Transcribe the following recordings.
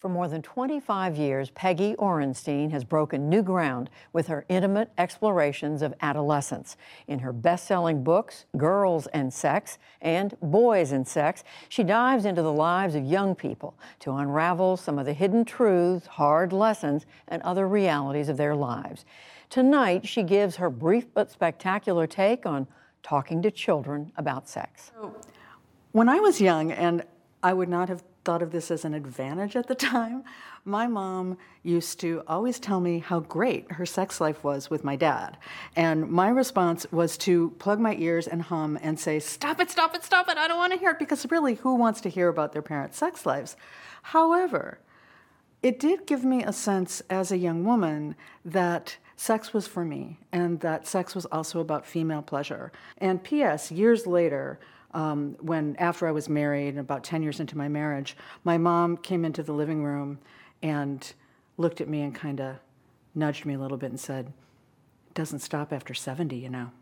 For more than 25 years, Peggy Orenstein has broken new ground with her intimate explorations of adolescence. In her best-selling books, Girls and Sex and Boys and Sex, she dives into the lives of young people to unravel some of the hidden truths, hard lessons, and other realities of their lives. Tonight, she gives her brief but spectacular take on talking to children about sex. When I was young, and I would not have thought of this as an advantage at the time, my mom used to always tell me how great her sex life was with my dad. And my response was to plug my ears and hum and say, "Stop it, stop it, stop it, I don't want to hear it," because really, who wants to hear about their parents' sex lives? However, it did give me a sense as a young woman that sex was for me, and that sex was also about female pleasure. And P.S., years later, when after I was married, about 10 years into my marriage, my mom came into the living room and looked at me and kind of nudged me a little bit and said, "It doesn't stop after 70, you know."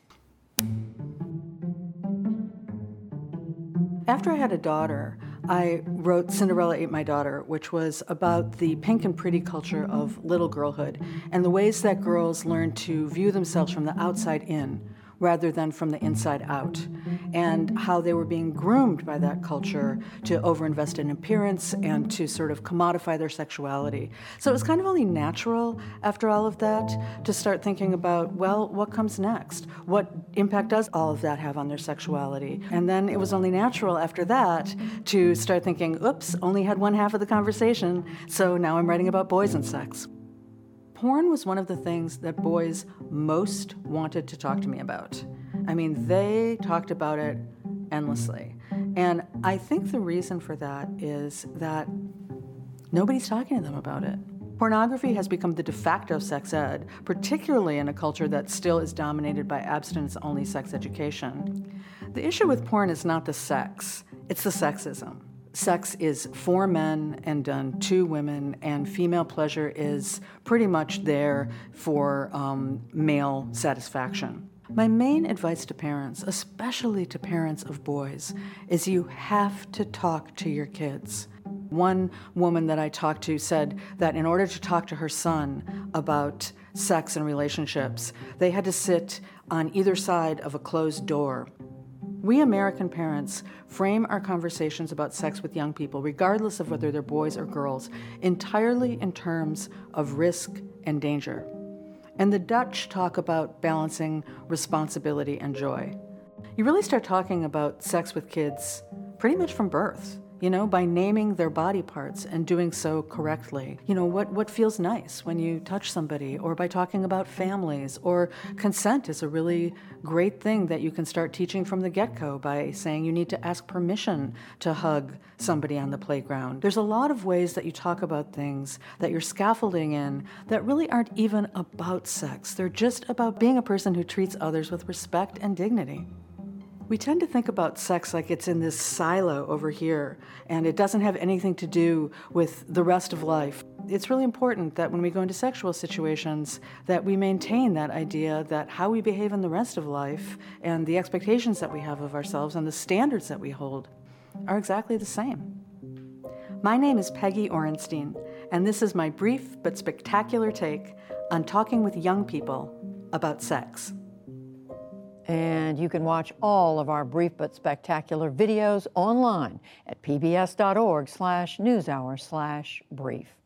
After I had a daughter, I wrote Cinderella Ate My Daughter, which was about the pink and pretty culture of little girlhood and the ways that girls learn to view themselves from the outside in rather than from the inside out, and how they were being groomed by that culture to overinvest in appearance and to sort of commodify their sexuality. So it was kind of only natural after all of that to start thinking about, well, what comes next? What impact does all of that have on their sexuality? And then it was only natural after that to start thinking, oops, only had one half of the conversation, so now I'm writing about boys and sex. Porn was one of the things that boys most wanted to talk to me about. I mean, they talked about it endlessly. And I think the reason for that is that nobody's talking to them about it. Pornography has become the de facto sex ed, particularly in a culture that still is dominated by abstinence-only sex education. The issue with porn is not the sex, it's the sexism. Sex is for men and done to women, and female pleasure is pretty much there for male satisfaction. My main advice to parents, especially to parents of boys, is you have to talk to your kids. One woman that I talked to said that in order to talk to her son about sex and relationships, they had to sit on either side of a closed door. We American parents frame our conversations about sex with young people, regardless of whether they're boys or girls, entirely in terms of risk and danger. And the Dutch talk about balancing responsibility and joy. You really start talking about sex with kids pretty much from birth. You know, by naming their body parts and doing so correctly. You know, what feels nice when you touch somebody, or by talking about families, or consent is a really great thing that you can start teaching from the get-go by saying you need to ask permission to hug somebody on the playground. There's a lot of ways that you talk about things that you're scaffolding in that really aren't even about sex. They're just about being a person who treats others with respect and dignity. We tend to think about sex like it's in this silo over here, and it doesn't have anything to do with the rest of life. It's really important that when we go into sexual situations, that we maintain that idea that how we behave in the rest of life and the expectations that we have of ourselves and the standards that we hold are exactly the same. My name is Peggy Orenstein, and this is my brief but spectacular take on talking with young people about sex. And you can watch all of our brief but spectacular videos online at pbs.org/newshour/brief.